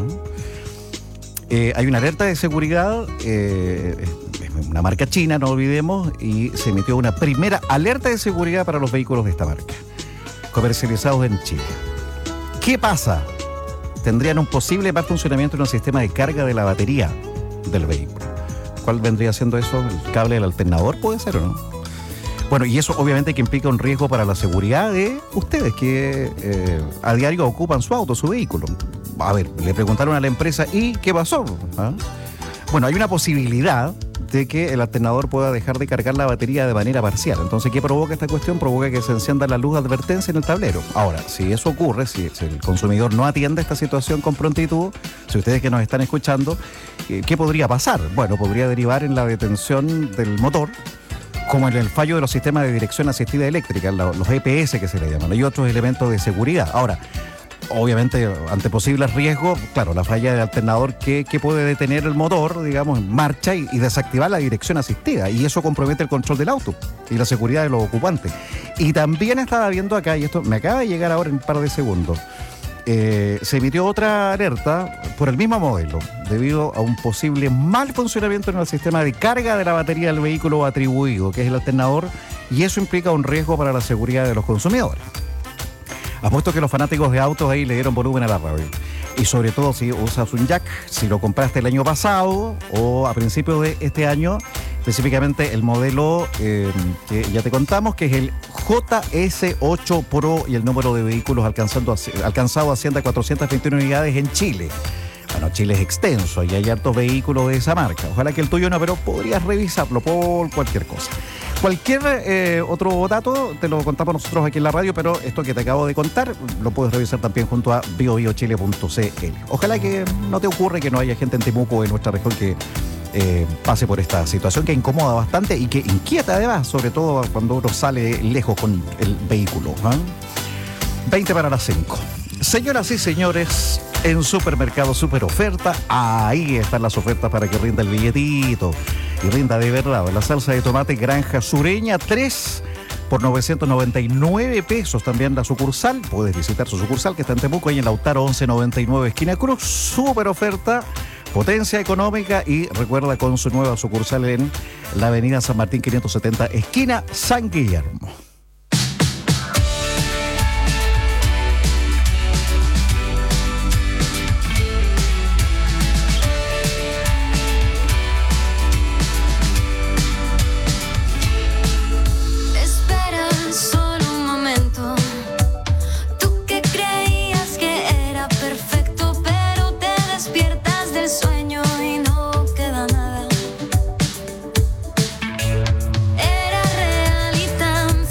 Eh, hay una alerta de seguridad, eh, es una marca china, no olvidemos, y se emitió una primera alerta de seguridad para los vehículos de esta marca, comercializados en Chile. ¿Qué pasa? Tendrían un posible mal funcionamiento en un sistema de carga de la batería del vehículo. ¿Cuál vendría siendo eso? ¿El cable del alternador puede ser o no? Bueno, y eso obviamente que implica un riesgo para la seguridad de ustedes que eh, a diario ocupan su auto, su vehículo. A ver, le preguntaron a la empresa, ¿y qué pasó? ¿Ah? Bueno, hay una posibilidad de que el alternador pueda dejar de cargar la batería de manera parcial. Entonces, ¿qué provoca esta cuestión? Provoca que se encienda la luz de advertencia en el tablero. Ahora, si eso ocurre, si, si el consumidor no atiende esta situación con prontitud, si ustedes que nos están escuchando, ¿qué podría pasar? Bueno, podría derivar en la detención del motor, como en el fallo de los sistemas de dirección asistida eléctrica, los E P S que se le llaman, y otros elementos de seguridad. Ahora, obviamente, ante posibles riesgos, claro, la falla de alternador que, que puede detener el motor, digamos, en marcha y, y desactivar la dirección asistida, y eso compromete el control del auto y la seguridad de los ocupantes. Y también estaba viendo acá, y esto me acaba de llegar ahora en un par de segundos, eh, se emitió otra alerta por el mismo modelo, debido a un posible mal funcionamiento en el sistema de carga de la batería del vehículo atribuido, que es el alternador, y eso implica un riesgo para la seguridad de los consumidores. Apuesto que los fanáticos de autos ahí le dieron volumen a la radio. Y sobre todo si usas un Jack, si lo compraste el año pasado o a principios de este año, específicamente el modelo eh, que ya te contamos, que es el J S ocho Pro, y el número de vehículos alcanzando, alcanzado asciende a cuatrocientas veintiuna unidades en Chile. Bueno, Chile es extenso y hay hartos vehículos de esa marca. Ojalá que el tuyo no, pero podrías revisarlo por cualquier cosa. Cualquier eh, otro dato te lo contamos nosotros aquí en la radio, pero esto que te acabo de contar lo puedes revisar también junto a bio bio chile punto c l. Ojalá que no te ocurra que no haya gente en Temuco, en nuestra región, que eh, pase por esta situación que incomoda bastante y que inquieta además, sobre todo cuando uno sale lejos con el vehículo. ¿eh? veinte para las cinco. Señoras y señores, en Supermercado Super Oferta, ahí están las ofertas para que rinda el billetito y rinda de verdad. La salsa de tomate Granja Sureña, tres por novecientos noventa y nueve pesos. También la sucursal, puedes visitar su sucursal que está en Temuco, ahí en Lautaro once noventa y nueve, esquina Cruz. Super oferta, potencia económica, y recuerda, con su nueva sucursal en la avenida San Martín quinientos setenta, esquina San Guillermo. Era realidad.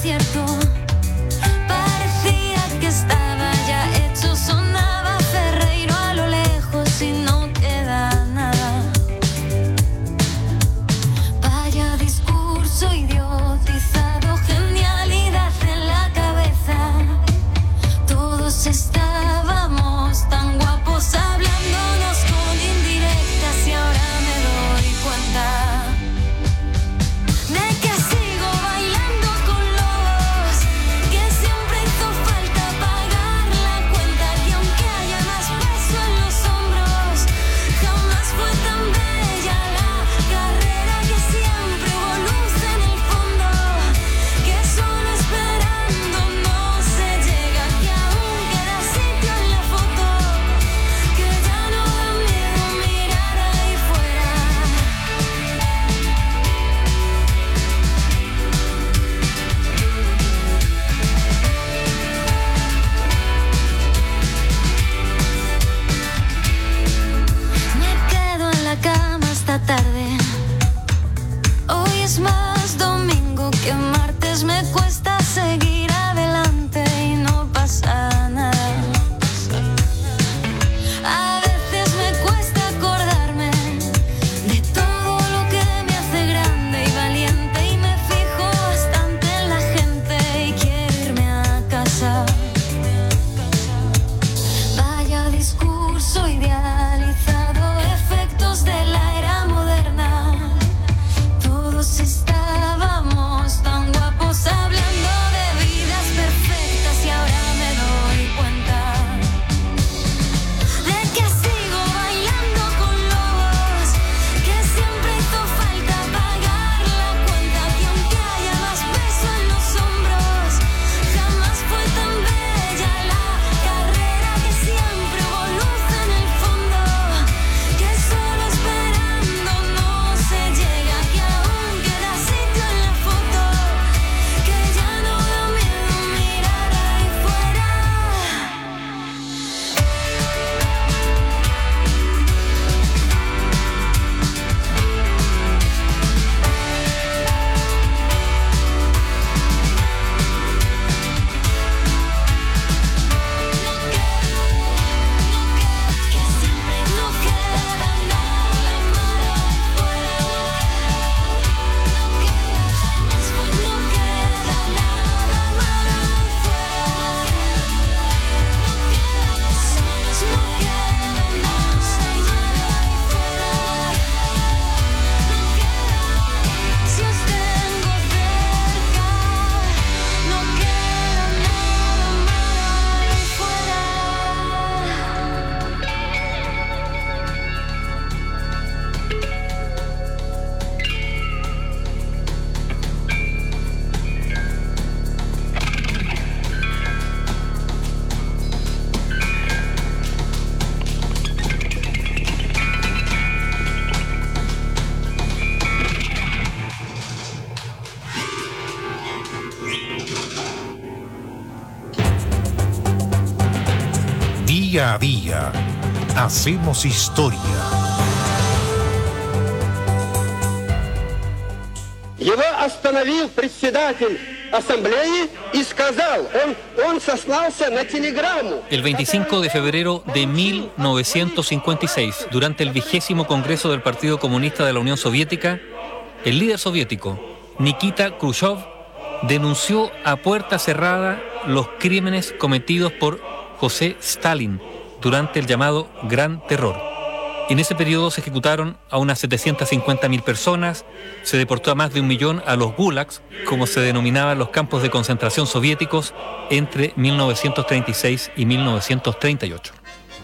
Día a día, hacemos historia. Его остановил председатель ассамблеи и сказал, он, он сослался на телеграмму. El veinticinco de febrero de mil novecientos cincuenta y seis, durante el vigésimo Congreso del Partido Comunista de la Unión Soviética, el líder soviético, Nikita Khrushchev, denunció a puerta cerrada los crímenes cometidos por José Stalin durante el llamado Gran Terror. En ese periodo se ejecutaron a unas setecientas cincuenta mil personas, se deportó a más de un millón a los gulags, como se denominaban los campos de concentración soviéticos, entre mil novecientos treinta y seis y mil novecientos treinta y ocho.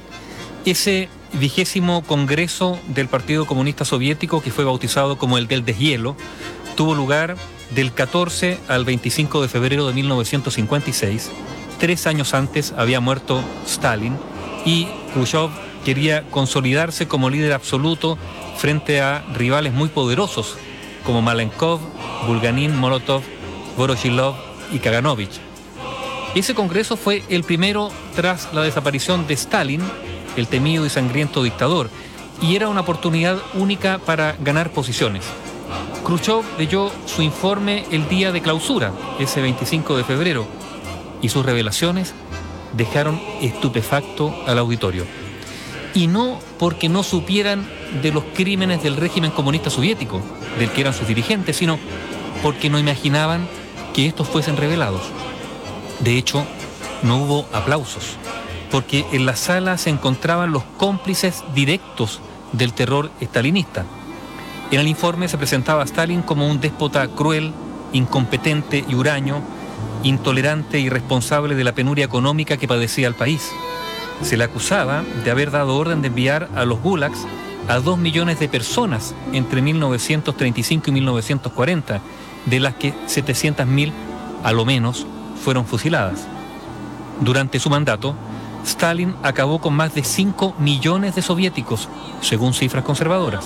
Ese vigésimo Congreso del Partido Comunista Soviético, que fue bautizado como el del deshielo, tuvo lugar del catorce al veinticinco de febrero de mil novecientos cincuenta y seis. Tres años antes había muerto Stalin y Khrushchev quería consolidarse como líder absoluto frente a rivales muy poderosos como Malenkov, Bulganin, Molotov, Voroshilov y Kaganovich. Ese congreso fue el primero tras la desaparición de Stalin, el temido y sangriento dictador, y era una oportunidad única para ganar posiciones. Khrushchev leyó su informe el día de clausura, ese veinticinco de febrero, y sus revelaciones dejaron estupefacto al auditorio. Y no porque no supieran de los crímenes del régimen comunista soviético, del que eran sus dirigentes, sino porque no imaginaban que estos fuesen revelados. De hecho, no hubo aplausos, porque en la sala se encontraban los cómplices directos del terror stalinista. En el informe se presentaba a Stalin como un déspota cruel, incompetente y huraño, intolerante y responsable de la penuria económica que padecía el país. Se le acusaba de haber dado orden de enviar a los gulags a dos millones de personas entre mil novecientos treinta y cinco y mil novecientos cuarenta, de las que setecientas mil, a lo menos, fueron fusiladas. Durante su mandato, Stalin acabó con más de cinco millones de soviéticos, según cifras conservadoras.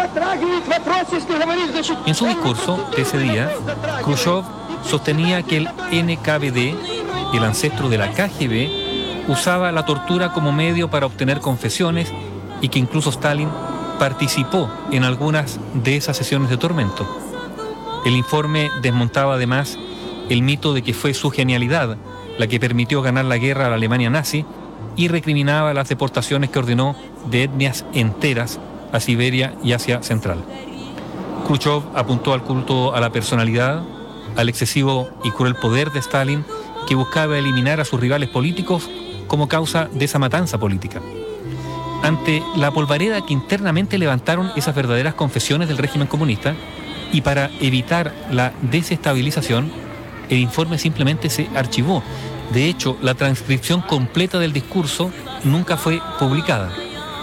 En su discurso de ese día, Khrushchev sostenía que el N K V D, el ancestro de la K G B, usaba la tortura como medio para obtener confesiones y que incluso Stalin participó en algunas de esas sesiones de tormento. El informe desmontaba además el mito de que fue su genialidad la que permitió ganar la guerra a la Alemania nazi y recriminaba las deportaciones que ordenó de etnias enteras a Siberia y Asia Central. Khrushchev apuntó al culto a la personalidad, al excesivo y cruel poder de Stalin, que buscaba eliminar a sus rivales políticos como causa de esa matanza política. Ante la polvareda que internamente levantaron esas verdaderas confesiones del régimen comunista, y para evitar la desestabilización, el informe simplemente se archivó. De hecho, la transcripción completa del discurso nunca fue publicada.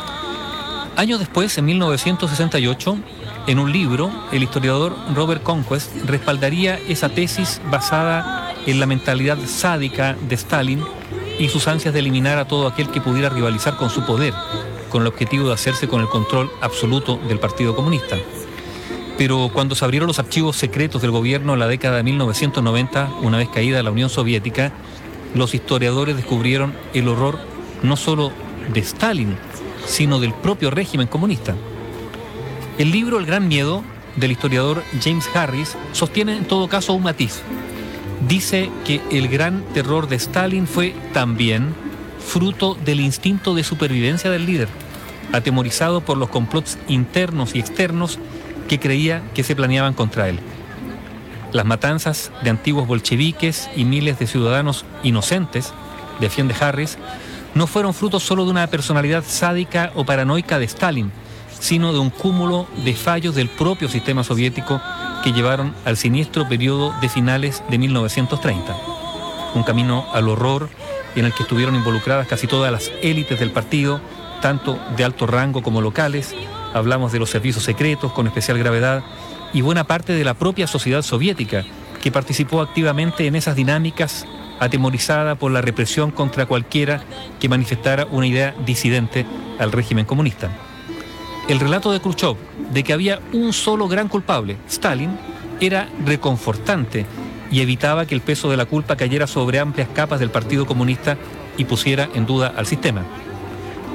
Años después, en mil novecientos sesenta y ocho, en un libro, el historiador Robert Conquest respaldaría esa tesis basada en la mentalidad sádica de Stalin y sus ansias de eliminar a todo aquel que pudiera rivalizar con su poder, con el objetivo de hacerse con el control absoluto del Partido Comunista. Pero cuando se abrieron los archivos secretos del gobierno en la década de mil novecientos noventa, una vez caída la Unión Soviética, los historiadores descubrieron el horror no solo de Stalin, sino del propio régimen comunista. El libro El Gran Miedo, del historiador James Harris, sostiene en todo caso un matiz. Dice que el gran terror de Stalin fue también fruto del instinto de supervivencia del líder, atemorizado por los complots internos y externos que creía que se planeaban contra él. Las matanzas de antiguos bolcheviques y miles de ciudadanos inocentes, defiende Harris, no fueron fruto solo de una personalidad sádica o paranoica de Stalin, sino de un cúmulo de fallos del propio sistema soviético que llevaron al siniestro periodo de finales de mil novecientos treinta. Un camino al horror en el que estuvieron involucradas casi todas las élites del partido, tanto de alto rango como locales. Hablamos de los servicios secretos con especial gravedad y buena parte de la propia sociedad soviética, que participó activamente en esas dinámicas, atemorizada por la represión contra cualquiera que manifestara una idea disidente al régimen comunista. El relato de Khrushchev de que había un solo gran culpable, Stalin, era reconfortante y evitaba que el peso de la culpa cayera sobre amplias capas del Partido Comunista y pusiera en duda al sistema.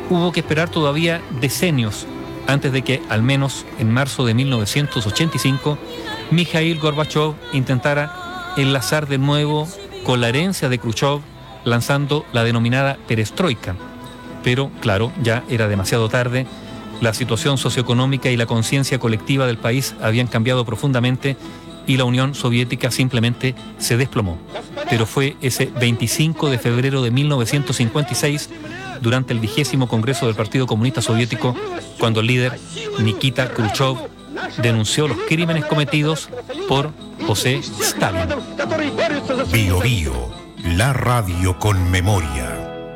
hubo que esperar todavía decenios antes de que, al menos en marzo de mil novecientos ochenta y cinco, Mikhail Gorbachev intentara enlazar de nuevo con la herencia de Khrushchev, lanzando la denominada perestroika. Pero, claro, ya era demasiado tarde. La situación socioeconómica y la conciencia colectiva del país habían cambiado profundamente y la Unión Soviética simplemente se desplomó. Pero fue ese veinticinco de febrero de mil novecientos cincuenta y seis, durante el vigésimo Congreso del Partido Comunista Soviético, cuando el líder Nikita Khrushchev denunció los crímenes cometidos por José Stalin. Bio Bio, la radio con memoria.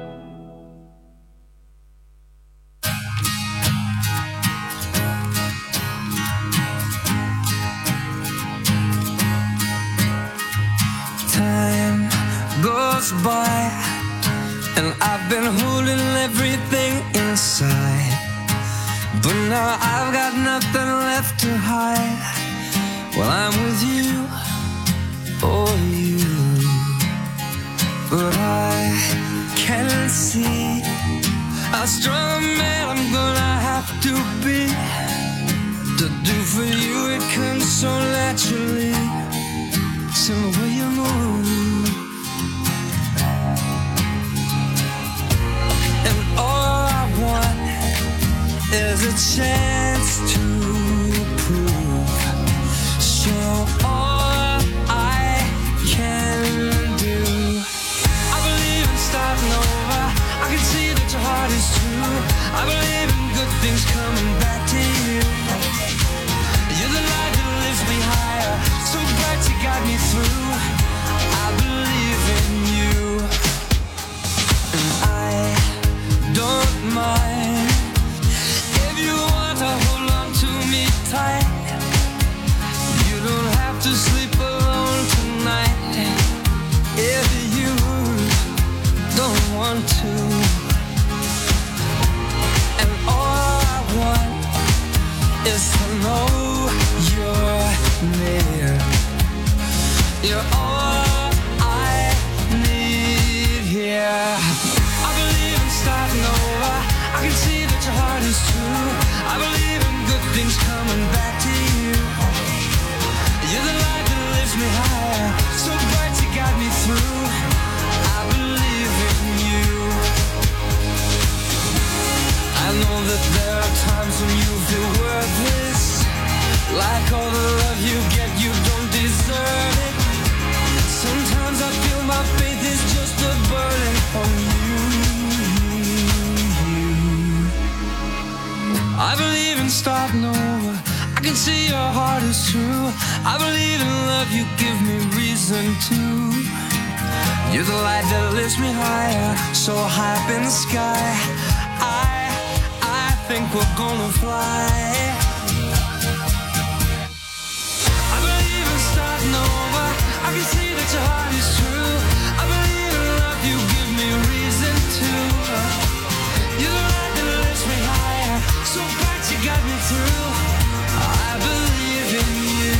Time goes by and I've been holding everything inside, but now I've got nothing left to hide. Well, I'm with you, oh you, but I can't see how strong a man I'm gonna have to be to do for you. It comes so naturally, it's in the way you move, and all I want is a chance to prove. So all I can do, I believe in starting over. I can see that your heart is true. I believe in good things coming back to you. You're the light that lifts me higher, so bright you got me through. I believe in you, and I don't mind if you want to hold on to me tight. You don't have to sleep alone tonight if you don't want to. And all I want is to know you're near. You're all I need here. I believe in starting over. I can see that your heart is true. I believe in good things coming back to you. You're the light that lifts me higher, so bright you got me through. I believe in you. I know that there are times when you feel worthless, like all the love you get you don't deserve it. Sometimes I feel my faith is just a burden on you. I believe in starting over. I can see your heart is true. I believe in love, you give me reason to. You're the light that lifts me higher, so high up in the sky. I, I think we're gonna fly. I believe in starting over. I can see that your heart is true. I believe in love, you give me reason to. You're the light that lifts me higher, so bright you got me through. I believe in you.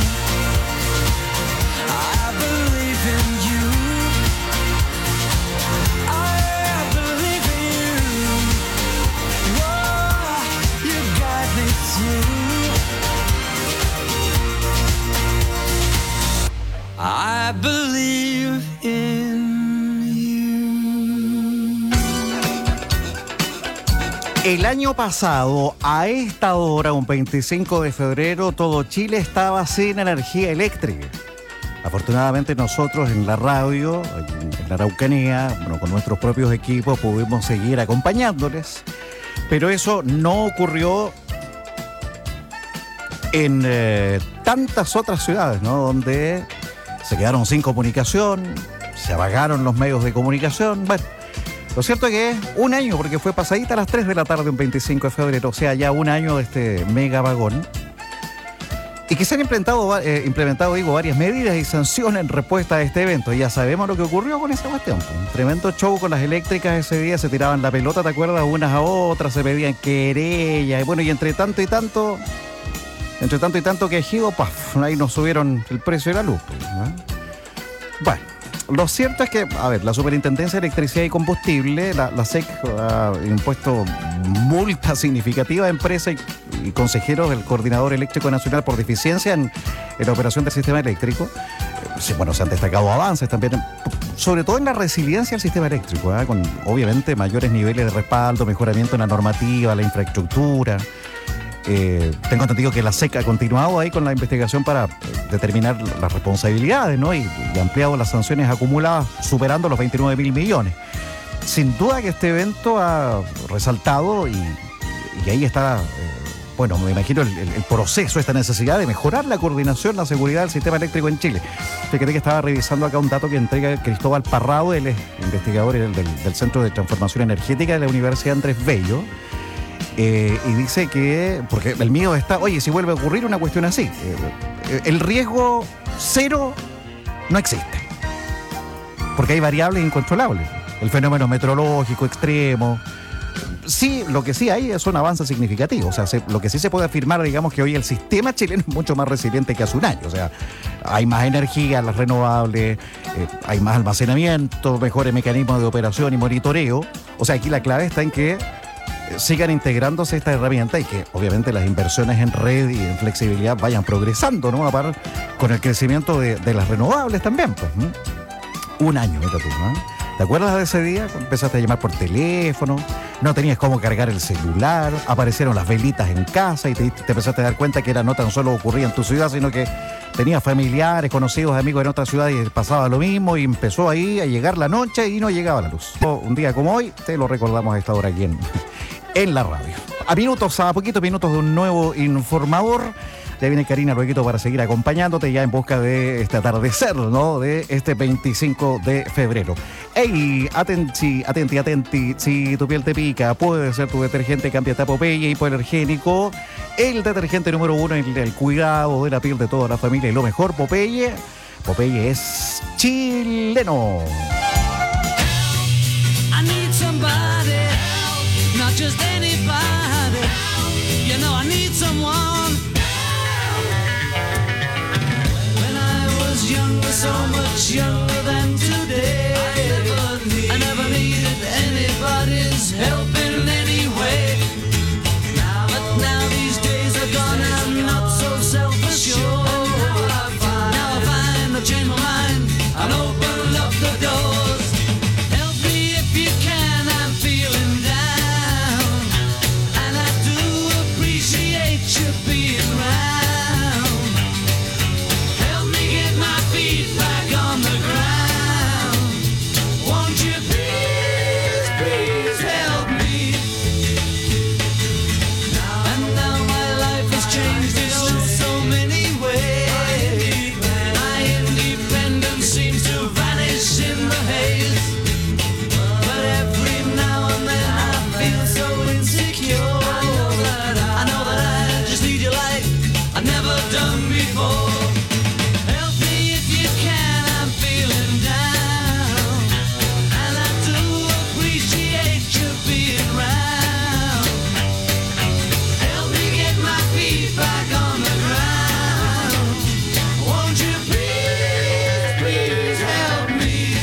I believe in you. I believe in you. Whoa, you got me through. I believe in you. El año pasado, a esta hora, un veinticinco de febrero, todo Chile estaba sin energía eléctrica. Afortunadamente nosotros en la radio, en la Araucanía, bueno, con nuestros propios equipos pudimos seguir acompañándoles, pero eso no ocurrió en eh, tantas otras ciudades, ¿no? Donde se quedaron sin comunicación, se apagaron los medios de comunicación. Bueno, lo cierto es que es un año, porque fue pasadita a las tres de la tarde un veinticinco de febrero, o sea, ya un año de este mega vagón. Y que se han implementado, eh, implementado digo, varias medidas y sanciones en respuesta a este evento. Ya sabemos lo que ocurrió con esa cuestión. Un tremendo show con las eléctricas ese día, se tiraban la pelota, ¿te acuerdas? Unas a otras, se pedían querellas. Y bueno, y entre tanto y tanto, entre tanto y tanto que ejido, ¡paf! Ahí nos subieron el precio de la luz, ¿no? Bueno, Lo cierto es que, a ver, la Superintendencia de Electricidad y Combustible, la, la S E C, ha impuesto multa significativa a empresas y, y consejeros del Coordinador Eléctrico Nacional por deficiencia en, en la operación del sistema eléctrico. Sí, bueno, se han destacado avances también, sobre todo en la resiliencia del sistema eléctrico, ¿eh? Con obviamente mayores niveles de respaldo, mejoramiento en la normativa, la infraestructura. Eh, tengo entendido que la S E C ha continuado ahí con la investigación para determinar las responsabilidades, ¿no? Y, y ampliado las sanciones acumuladas, superando los veintinueve mil millones. Sin duda que este evento ha resaltado y, y ahí está, eh, bueno, me imagino el, el, el proceso, esta necesidad de mejorar la coordinación, la seguridad del sistema eléctrico en Chile. Fíjate que estaba revisando acá un dato que entrega Cristóbal Parrado, él es investigador del, del, del Centro de Transformación Energética de la Universidad Andrés Bello. Eh, y dice que, porque el miedo está, oye, si vuelve a ocurrir una cuestión así, eh, el riesgo cero no existe, porque hay variables incontrolables, el fenómeno meteorológico extremo. Sí, lo que sí hay son avances significativos, o sea, se, lo que sí se puede afirmar, digamos, que hoy el sistema chileno es mucho más resiliente que hace un año, o sea, hay más energía, las renovables, eh, hay más almacenamiento, mejores mecanismos de operación y monitoreo, o sea, aquí la clave está en que sigan integrándose estas herramientas y que obviamente las inversiones en red y en flexibilidad vayan progresando, ¿no? A par con el crecimiento de, de las renovables también, pues. ¿Mm? Un año, mira tú, ¿no? ¿Te acuerdas de ese día cuando empezaste a llamar por teléfono? No tenías cómo cargar el celular, aparecieron las velitas en casa y te, te empezaste a dar cuenta que era no tan solo ocurría en tu ciudad, sino que tenías familiares, conocidos, amigos en otra ciudad y pasaba lo mismo y empezó ahí a llegar la noche y no llegaba la luz. Un día como hoy, te lo recordamos a esta hora aquí en... en la radio. A minutos, a poquitos minutos de un nuevo informador. Ya viene Karina Lueguito para seguir acompañándote ya en busca de este atardecer, ¿no? De este veinticinco de febrero. Ey, atenti, atenti, atenti. Si tu piel te pica, puede ser tu detergente, cámbiate a Popeye hipoalergénico. El detergente número uno en el cuidado de la piel de toda la familia. Y lo mejor, Popeye. Popeye es chileno. I need somebody. Not just anybody, you know I need someone. When I was younger, so much younger than today, I never needed anybody's help in any way. But now these days are gone, I'm not so self-assured. Now I find I've changed my mind and opened up the doors. Help me if you can, I'm feeling down. You being round. Help me get my feet back on the ground. Won't you please, please help me? And now my life has changed in oh so many ways. My independence seems to vanish in the haze. But every now and then I feel so insecure. I know that I need you like I've never done before. Help me if you can, I'm feeling down. And I do appreciate you being round. Help me get my feet back on the ground. Won't you please, please help me?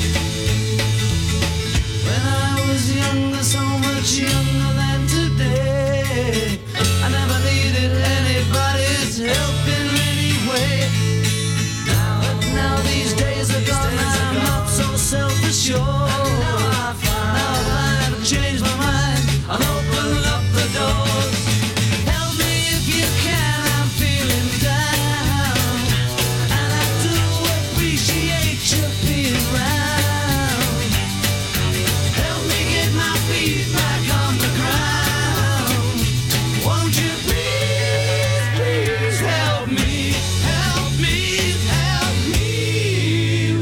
When I was younger, so much younger than today, I never needed anybody's help in any way. Now, but now these days are gone, I'm not so self-assured. Now I find I've changed my mind, I'll open up the doors. Help me if you can, I'm feeling down. And I do appreciate you being round. Help me get my feet back on the ground. Won't you please, please help me, help me, help me.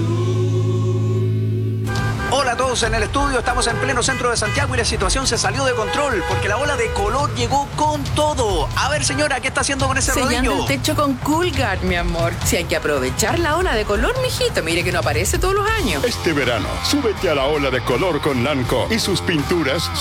Hola a todos en el estudio, estamos en pleno centro de Santiago y la situación se salió de control porque la ola de color llegó con todo. A ver, señora, ¿qué está haciendo con ese Sellando rodillo? el techo con Coolguard, mi amor. Si hay que aprovechar la ola de color, mijito, mire que no aparece todos los años. Este verano, súbete a la ola de color con Lanco y sus pinturas